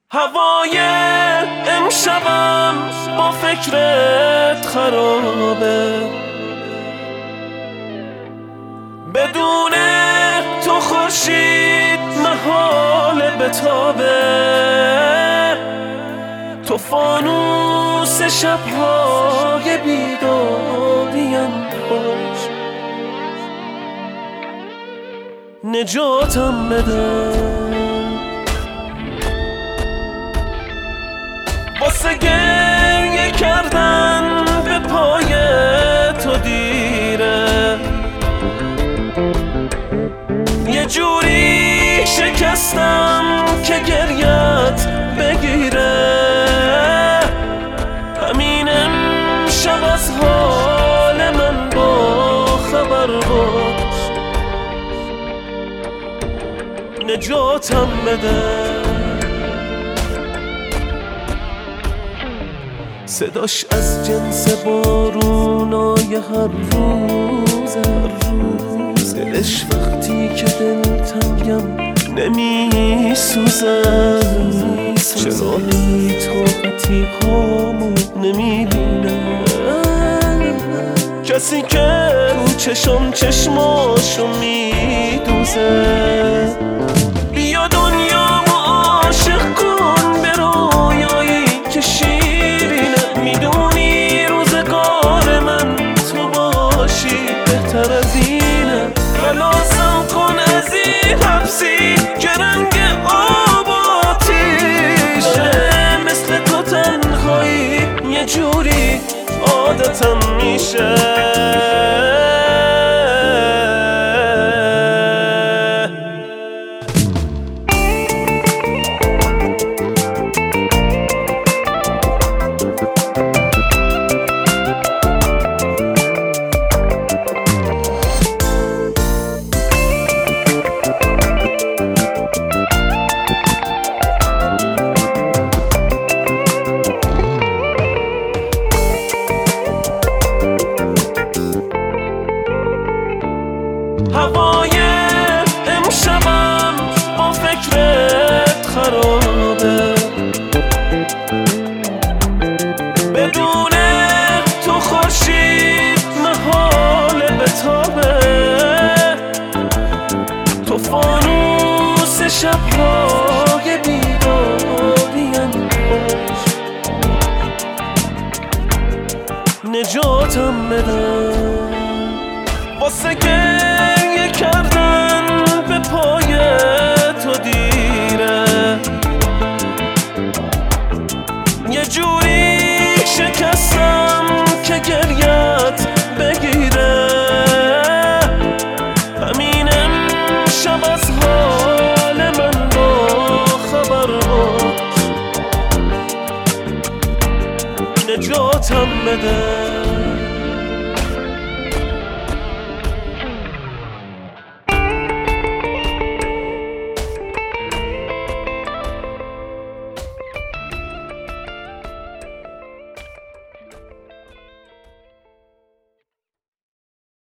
هوای امشبم با فکرت خرابه، بدون تو خورشید محال بتابه. تو فانوس شب‌های بیداریم باش، نجاتم بده. واسه گریه کردن به پای تو دیره، یه جوری شکستم که گریت بگیره. همین امشب از حال من با خبر باش، نجاتم بده. صداش از جنس بارونای هر روز، دلش وقتی که دلتنگم نمی سوزه. چرا بی طاقتی هامو نمی بینه، کسی که رو چشم چشماشو می دوزه. بیا دنیامو عاشق کن به رویایی که شیرینه، میدونی روزگار من تو باشی بهتر از اینه. خلاصم کن از این حبسی که رنگ آب آتیشه، مثل تو تنهایی یه جوری عادتم میشه. هوای امشبم با فکرت خرابه، بدون تو خورشید محال بتابه. تو فانوس شب‌های بیداریم باش، نجاتم بده. واسه گریه کردن به پای تو دیره، یه جوری شکستم که گریت بگیره. همین امشب از حال من با خبر باش، نجاتم بده.